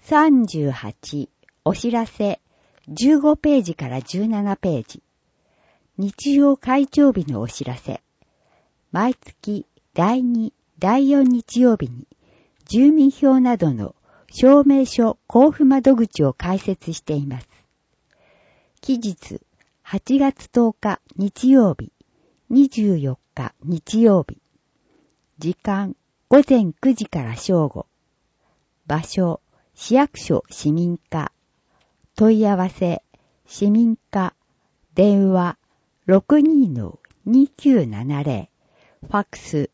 38お知らせ15ページから17ページ。日曜開帳日のお知らせ。毎月第2、第4日曜日に住民票などの証明書交付窓口を開設しています。期日8月10日日曜日、24日日曜日。時間午前9時から正午。場所市役所市民課。問い合わせ市民課。電話 62-2970。ファックス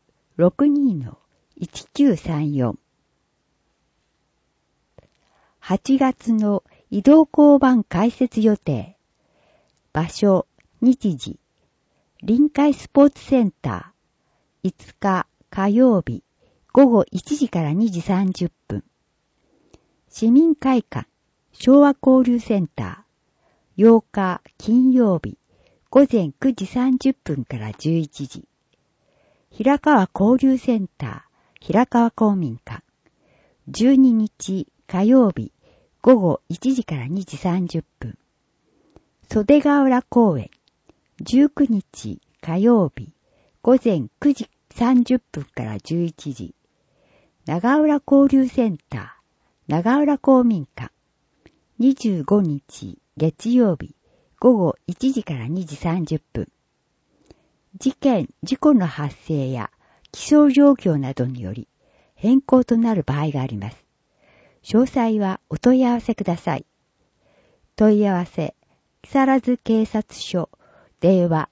62-1934。8月の移動交番開設予定。場所、日時。臨海スポーツセンター。5日火曜日午後1時から2時30分。市民会館、昭和交流センター。8日金曜日午前9時30分から11時。平川交流センター、平川公民館。12日火曜日午後1時から2時30分。袖ヶ浦公園。19日火曜日午前9時30分から11時。長浦交流センター、長浦公民館。25日月曜日午後1時から2時30分。事件・事故の発生や気象状況などにより変更となる場合があります。詳細はお問い合わせください。問い合わせ、木更津警察署、電話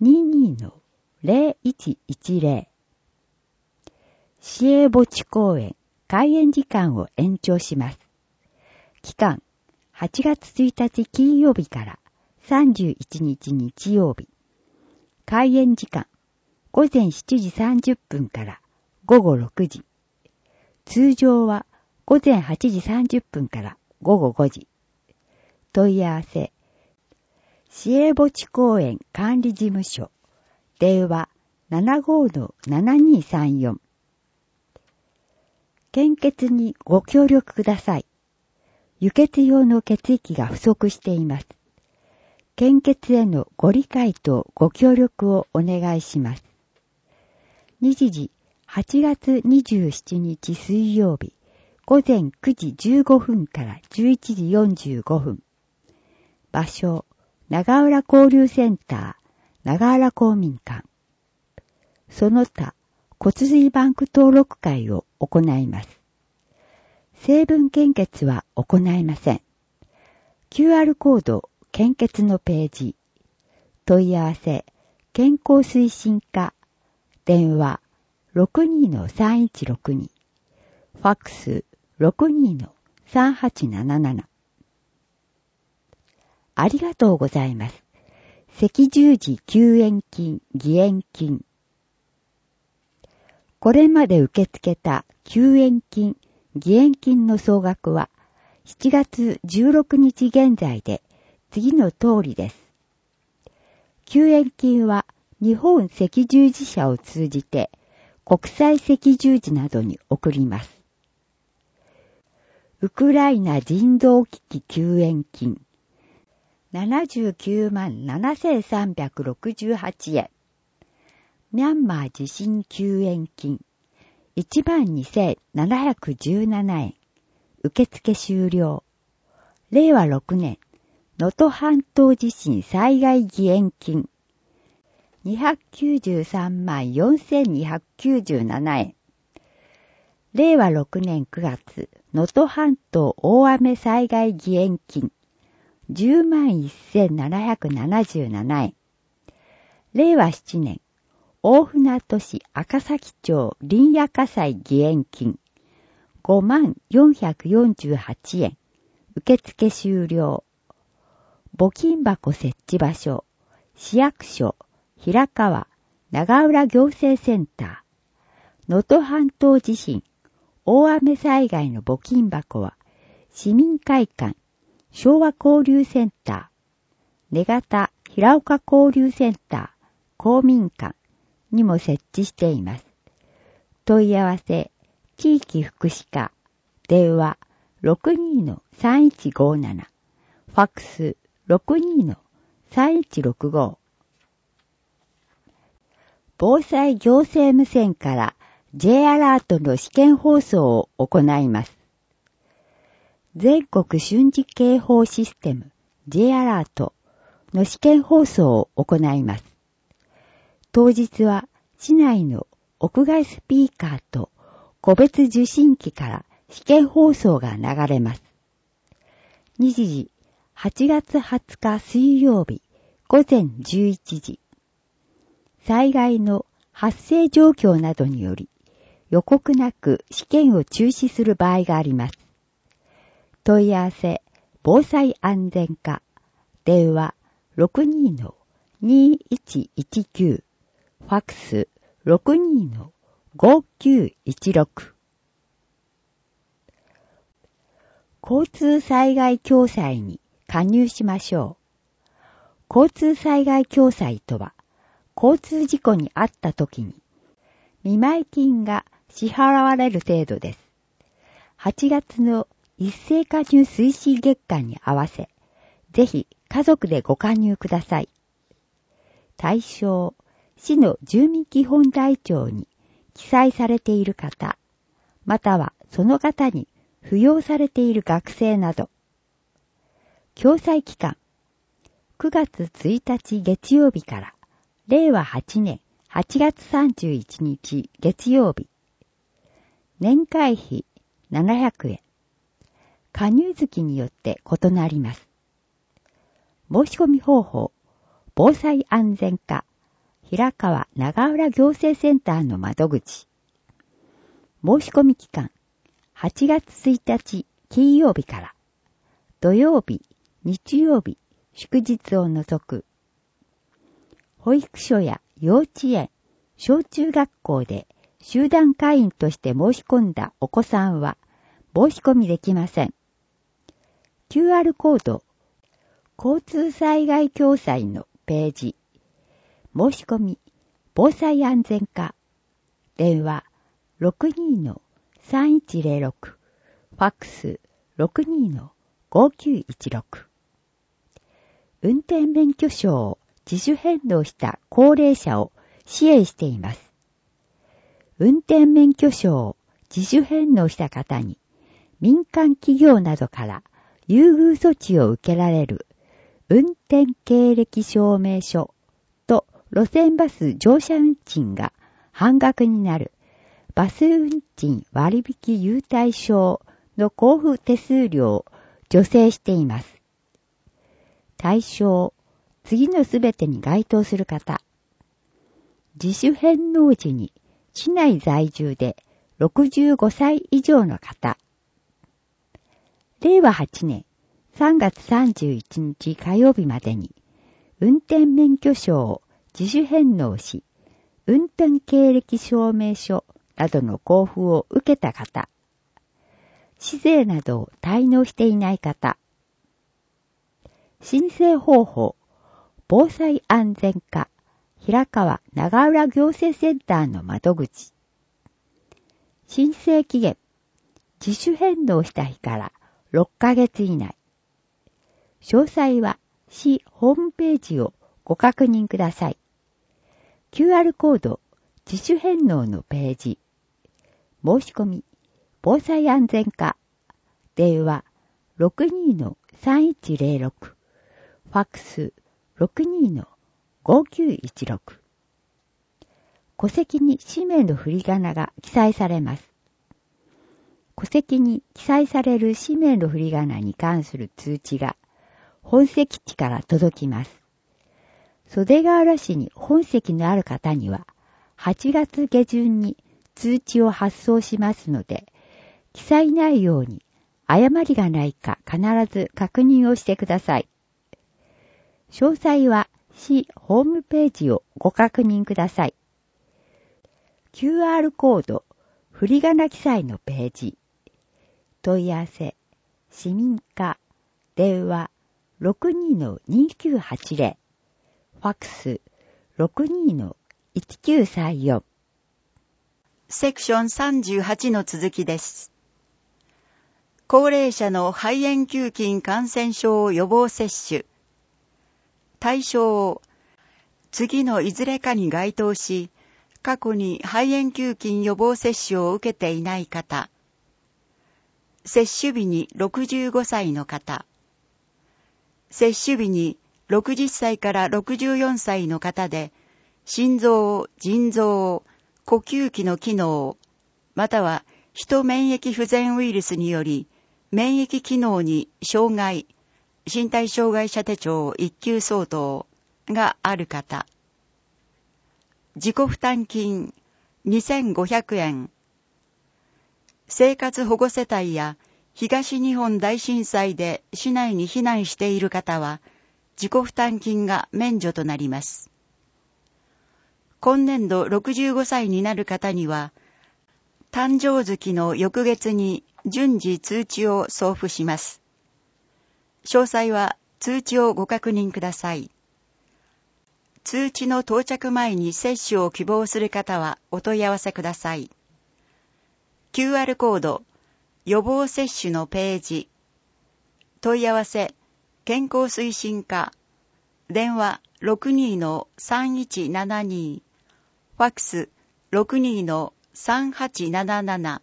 22-0110。市営墓地公園、開園時間を延長します。期間、8月1日金曜日から31日日曜日。開園時間、午前7時30分から午後6時。通常は午前8時30分から午後5時。問い合わせ、市営墓地公園管理事務所、電話 75-7234。献血にご協力ください。輸血用の血液が不足しています。献血へのご理解とご協力をお願いします。日時8月27日水曜日午前9時15分から11時45分。場所、長浦交流センター、長浦公民館。その他、骨髄バンク登録会を行います。成分献血は行いません。QR コード、献血のページ。問い合わせ、健康推進課。電話、62-3162。ファックス、62-3877。ありがとうございます。赤十字救援金、義援金。これまで受け付けた救援金、義援金の総額は7月16日現在で次の通りです。救援金は日本赤十字社を通じて国際赤十字などに送ります。ウクライナ人道危機救援金79万7368円。ミャンマー地震救援金12,717円。受付終了。令和6年、能登半島地震災害義援金293万4297円。令和6年9月、能登半島大雨災害義援金10万1777円。令和7年、大船渡市赤崎町林野火災義援金5万448円。受付終了。募金箱設置場所、市役所、平川、長浦行政センター。能登半島地震、大雨災害の募金箱は、市民会館、昭和交流センター、根方平岡交流センター、公民館にも設置しています。問い合わせ、地域福祉課、電話 62-3157、ファックス 62-3165。防災行政無線から J アラートの試験放送を行います。全国瞬時警報システム J アラートの試験放送を行います。当日は市内の屋外スピーカーと個別受信機から試験放送が流れます。日時8月20日水曜日午前11時。災害の発生状況などにより予告なく試験を中止する場合があります。問い合わせ防災安全課電話 62-2119 ファックス 62-5916。交通災害共済に加入しましょう。交通災害共済とは、交通事故に遭った時に見舞金が支払われる制度です。8月の一斉加入推進月間に合わせ、ぜひ家族でご加入ください。対象、市の住民基本台帳に記載されている方、またはその方に扶養されている学生など。共済期間、9月1日月曜日から令和8年8月31日月曜日。年会費700円。加入月によって異なります。申し込み方法、防災安全課、平川長浦行政センターの窓口。申し込み期間、8月1日金曜日から、土曜日、日曜日、祝日を除く。保育所や幼稚園、小中学校で集団会員として申し込んだお子さんは申し込みできません。QR コード、交通災害共済のページ、申し込み、防災安全課、電話 62-3106、ファックス 62-5916。運転免許証を自主返納した高齢者を支援しています。運転免許証を自主返納した方に民間企業などから優遇措置を受けられる運転経歴証明書と路線バス乗車運賃が半額になるバス運賃割引優待証の交付手数料を助成しています。対象、次のすべてに該当する方。自主返納時に市内在住で65歳以上の方。令和8年3月31日火曜日までに運転免許証を自主返納し、運転経歴証明書などの交付を受けた方。市税などを滞納していない方。申請方法、防災安全課、平川長浦行政センターの窓口。申請期限、自主返納した日から6ヶ月以内。詳細は市ホームページをご確認ください。QR コード、自主返納のページ。申し込み、防災安全課。電話 62-3106。ファックス 62-5916。戸籍に氏名の振り仮名が記載されます。戸籍に記載される氏名の振り仮名に関する通知が本籍地から届きます。袖ヶ浦市に本籍のある方には8月下旬に通知を発送しますので、記載内容に誤りがないか必ず確認をしてください。詳細は市ホームページをご確認ください。QR コード、振り仮名記載のページ。問い合わせ、市民課、電話 62-2980。ファックス 62-1934。 セクション38の続きです。 高齢者の肺炎球菌感染症予防接種。対象、次のいずれかに該当し、過去に肺炎球菌予防接種を受けていない方。接種日に65歳の方。接種日に60歳から64歳の方で、心臓、腎臓、呼吸器の機能、またはヒト免疫不全ウイルスにより、免疫機能に障害、身体障害者手帳1級相当がある方。自己負担金2500円。生活保護世帯や東日本大震災で市内に避難している方は、自己負担金が免除となります。今年度65歳になる方には、誕生月の翌月に順次通知を送付します。詳細は通知をご確認ください。通知の到着前に接種を希望する方はお問い合わせください。QR コード、予防接種のページ。問い合わせ、健康推進課。電話 62-3172。ファックス 62-3877。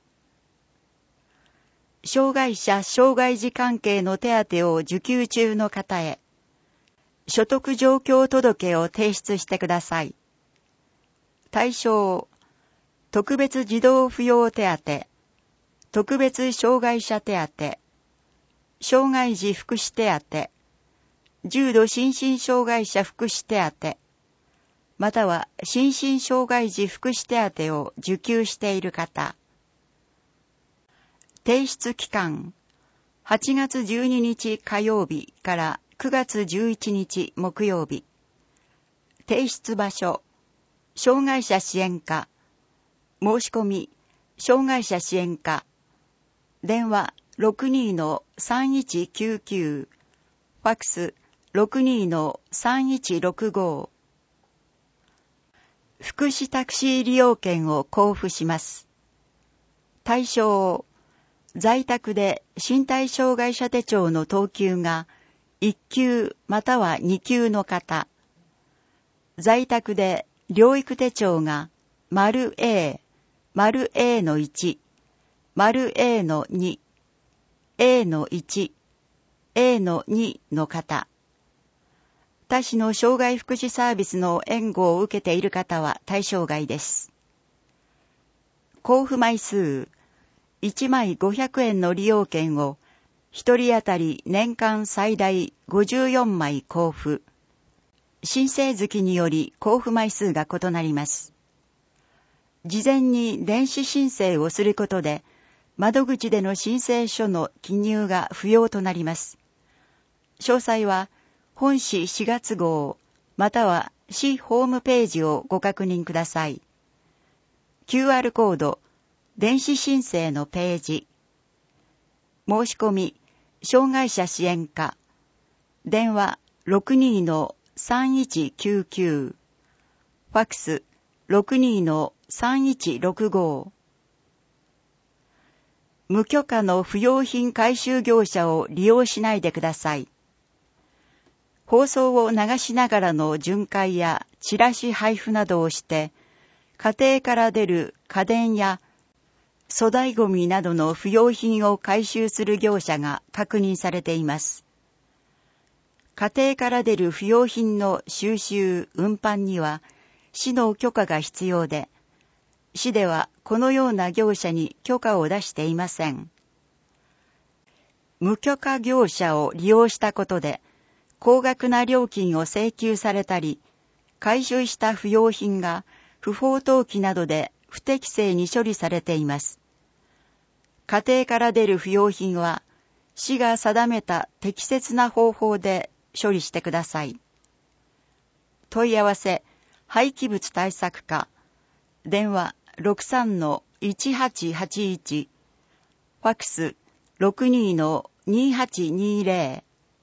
障害者・障害児関係の手当を受給中の方へ、所得状況届を提出してください。対象、特別児童扶養手当、特別障害者手当、障害児福祉手当、重度心身障害者福祉手当、または心身障害児福祉手当を受給している方。提出期間、8月12日火曜日から9月11日木曜日。提出場所、障害者支援課。申し込み、障害者支援課。電話 62-3199。ファックス 62-3165。福祉タクシー利用券を交付します。対象、在宅で身体障害者手帳の等級が1級または2級の方。在宅で療育手帳が丸 A、丸 A の1、丸 A の2、A の1、A の2の方。他市の障害福祉サービスの援護を受けている方は対象外です。交付枚数、1枚500円の利用券を1人当たり年間最大54枚交付。申請月により交付枚数が異なります。事前に電子申請をすることで、窓口での申請書の記入が不要となります。詳細は本誌4月号、または市ホームページをご確認ください。QR コード、電子申請のページ。申し込み、障害者支援課。電話 62-3199。ファックス 62-3165。無許可の不用品回収業者を利用しないでください。放送を流しながらの巡回やチラシ配布などをして、家庭から出る家電や粗大ごみなどの不用品を回収する業者が確認されています。家庭から出る不用品の収集・運搬には市の許可が必要で、市ではこのような業者に許可を出していません。無許可業者を利用したことで、高額な料金を請求されたり、回収した不用品が不法投棄などで不適正に処理されています。家庭から出る不用品は、市が定めた適切な方法で処理してください。問い合わせ、廃棄物対策課。電話 63-1881。ファックス 62-2820。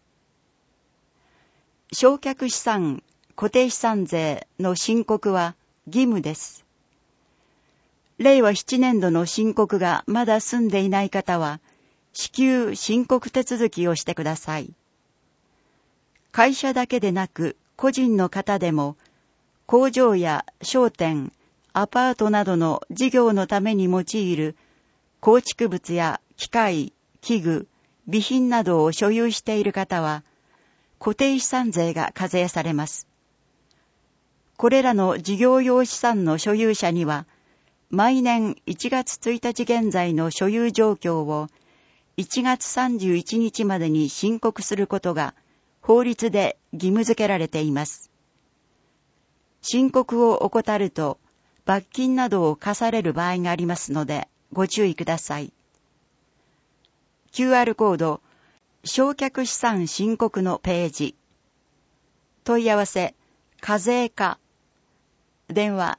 償却資産、固定資産税の申告は義務です。令和7年度の申告がまだ済んでいない方は、 至急申告手続きをしてください。会社だけでなく個人の方でも、工場や商店、アパートなどの事業のために用いる構築物や機械、器具、備品などを所有している方は、固定資産税が課税されます。これらの事業用資産の所有者には、毎年1月1日現在の所有状況を1月31日までに申告することが法律で義務付けられています。申告を怠ると罰金などを課される場合がありますのでご注意ください。QR コード、償却資産申告のページ。問い合わせ、課税課。電話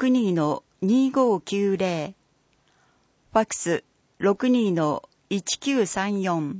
62-2590。ファックス 62-1934。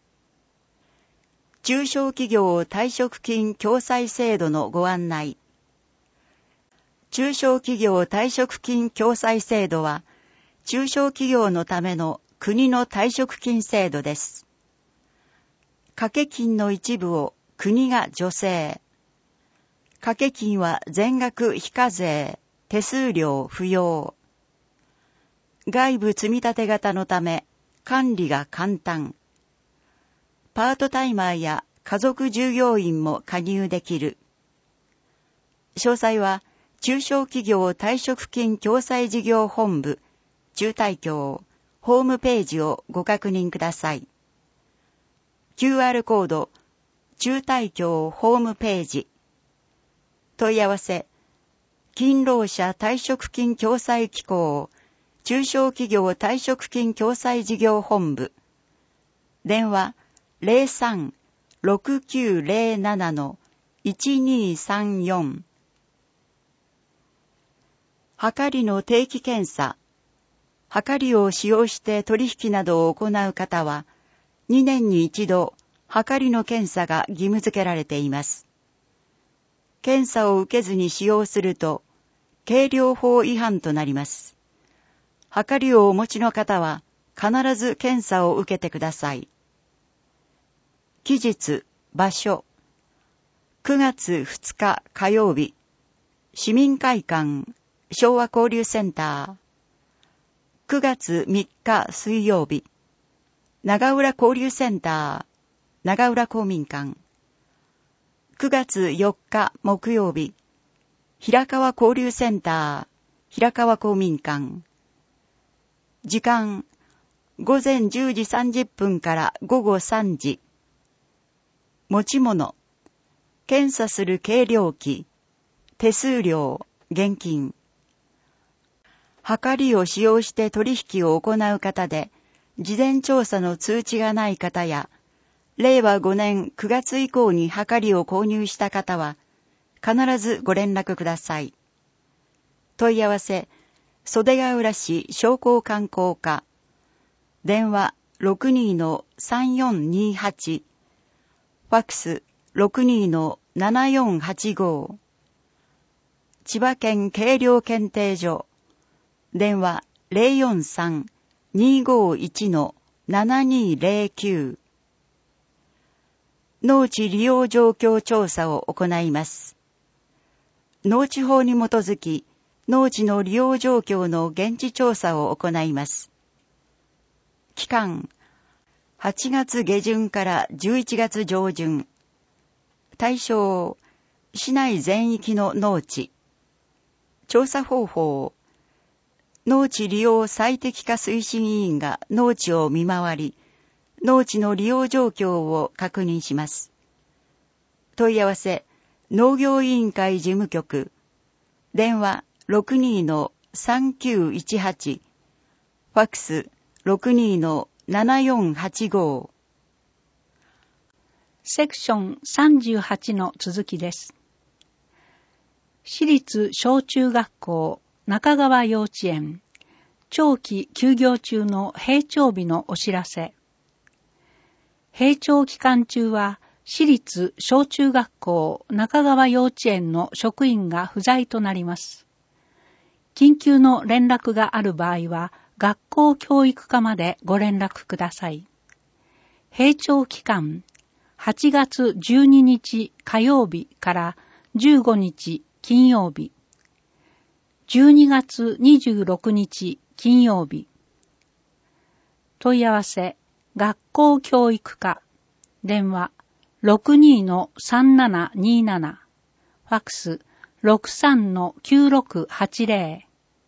中小企業退職金共済制度のご案内。中小企業退職金共済制度は、中小企業のための国の退職金制度です。掛け金の一部を国が助成。掛け金は全額非課税、手数料不要。外部積立型のため管理が簡単。パートタイマーや家族従業員も加入できる。詳細は中小企業退職金共済事業本部中退協ホームページをご確認ください。QR コード中退協ホームページ。問い合わせ、勤労者退職金共済機構中小企業退職金共済事業本部。電話 03-6907-1234。はかりの定期検査。はかりを使用して取引などを行う方は、2年に一度、はかりの検査が義務付けられています。検査を受けずに使用すると、計量法違反となります。はかりをお持ちの方は、必ず検査を受けてください。期日、場所。9月2日火曜日、市民会館、昭和交流センター。9月3日水曜日、長浦交流センター、長浦公民館。9月4日木曜日、平川交流センター、平川公民館。時間、午前10時30分から午後3時。持ち物、検査する計量器、手数料、現金。はかりを使用して取引を行う方で、事前調査の通知がない方や、令和5年9月以降にはかりを購入した方は、必ずご連絡ください。問い合わせ、袖ヶ浦市商工観光課。電話 62-3428。ファックス 62-7485。千葉県計量検定所。電話 043-251-7209。農地利用状況調査を行います。農地法に基づき、農地の利用状況の現地調査を行います。期間、8月下旬から11月上旬。対象、市内全域の農地。調査方法、農地利用最適化推進委員が農地を見回り、農地の利用状況を確認します。問い合わせ、農業委員会事務局。電話 62-3918。ファックス 62-7485。 セクション38の続きです。私立小中学校中川幼稚園長期休業中の閉庁日のお知らせ。閉庁期間中は私立小中学校中川幼稚園の職員が不在となります。緊急の連絡がある場合は学校教育課までご連絡ください。 閉庁期間、8月12日火曜日から15日金曜日、12月26日金曜日。問い合わせ、学校教育課、電話 62-3727、ファックス 63-9680。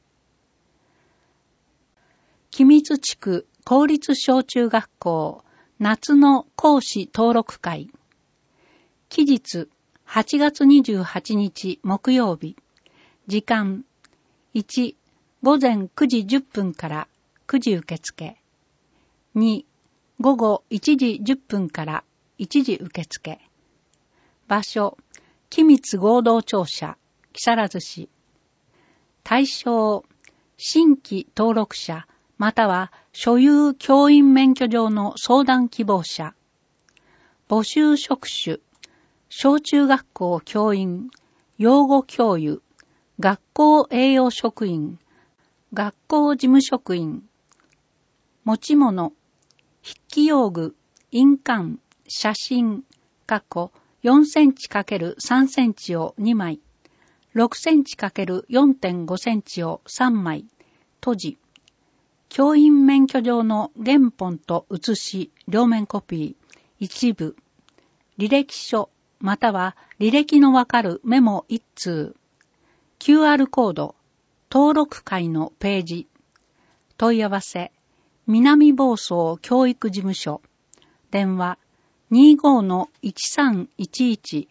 君津地区公立小中学校夏の講師登録会。期日8月28日木曜日。時間1、午前9時10分から9時受付。2、午後1時10分から1時受付。場所、君津合同庁舎、木更津市。対象、新規登録者、または所有教員免許状の相談希望者。募集職種、小中学校教員、養護教諭、学校栄養職員、学校事務職員。持ち物、筆記用具、印鑑、写真、4センチ×3センチを2枚、6センチ×4.5 センチを3枚、閉じ。教員免許状の原本と写し、両面コピー、一部。履歴書、または履歴のわかるメモ1通。QR コード、登録会のページ。問い合わせ、南房総教育事務所。電話、25-1311。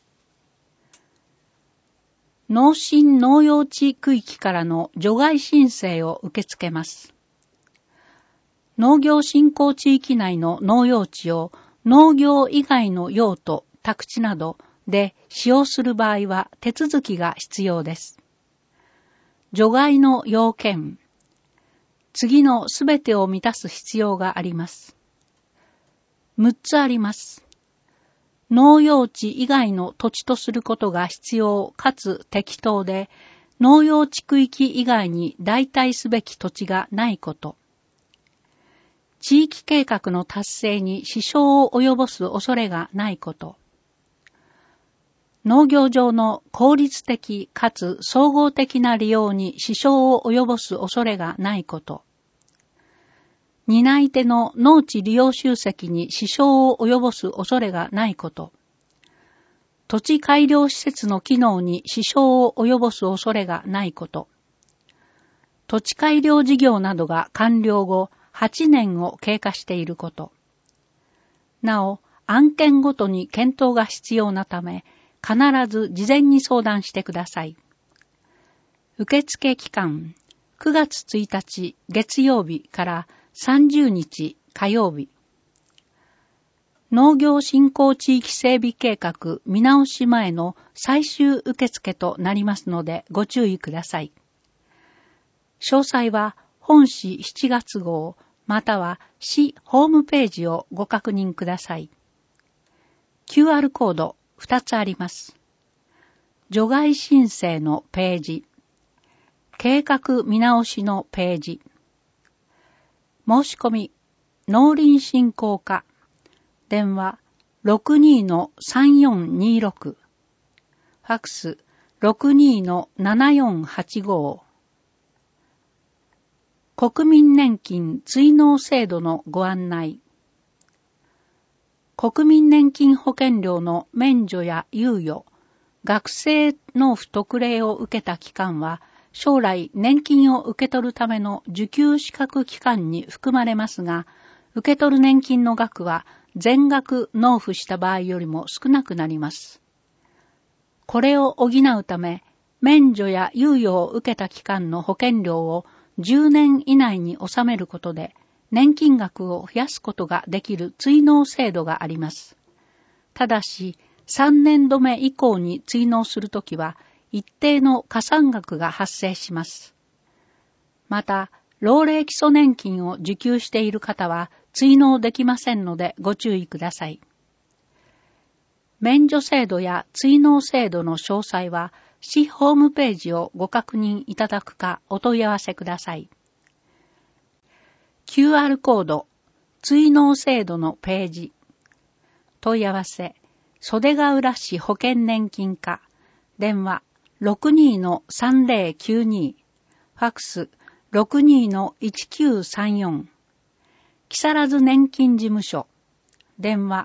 農心農用地区域からの除外申請を受け付けます。農業振興地域内の農用地を農業以外の用途、宅地などで使用する場合は手続きが必要です。除外の要件。次のすべてを満たす必要があります。6つあります。農用地以外の土地とすることが必要かつ適当で、農用地区域以外に代替すべき土地がないこと。地域計画の達成に支障を及ぼす恐れがないこと。農業上の効率的かつ総合的な利用に支障を及ぼす恐れがないこと。担い手の農地利用集積に支障を及ぼす恐れがないこと。土地改良施設の機能に支障を及ぼす恐れがないこと。土地改良事業などが完了後、8年を経過していること。なお、案件ごとに検討が必要なため、必ず事前に相談してください。受付期間、9月1日月曜日から30日火曜日。農業振興地域整備計画見直し前の最終受付となりますのでご注意ください。詳細は本誌7月号または市ホームページをご確認ください。QR コード2つあります。除外申請のページ、計画見直しのページ、申し込み、農林振興課、電話 62-3426、ファックス 62-7485。国民年金追納制度のご案内。国民年金保険料の免除や猶予、学生納付特例を受けた期間は、将来年金を受け取るための受給資格期間に含まれますが、受け取る年金の額は全額納付した場合よりも少なくなります。これを補うため、免除や猶予を受けた期間の保険料を10年以内に納めることで、年金額を増やすことができる追納制度があります。ただし、3年度目以降に追納するときは、一定の加算額が発生します。また、老齢基礎年金を受給している方は、追納できませんのでご注意ください。免除制度や追納制度の詳細は、市ホームページをご確認いただくかお問い合わせください。QR コード、 追納制度のページ。問い合わせ、袖ヶ浦市保険年金課、電話 62-3092、ファックス 62-1934、木更津年金事務所、電話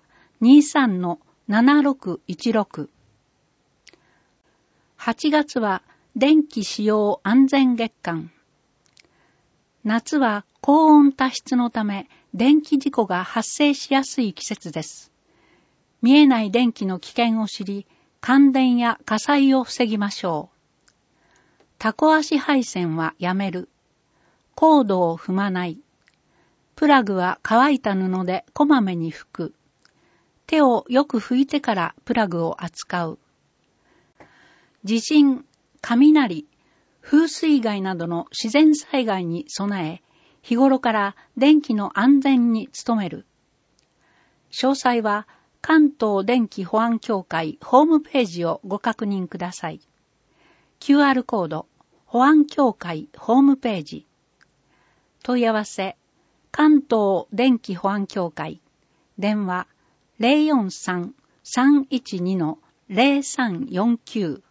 23-7616。8月は電気使用安全月間。夏は高温多湿のため電気事故が発生しやすい季節です。見えない電気の危険を知り、感電や火災を防ぎましょう。タコ足配線はやめる。コードを踏まない。プラグは乾いた布でこまめに拭く。手をよく拭いてからプラグを扱う。地震、雷、風水害などの自然災害に備え、日頃から電気の安全に努める。詳細は関東電気保安協会ホームページをご確認ください。QR コード、保安協会ホームページ。問い合わせ、関東電気保安協会、電話 043-312-0349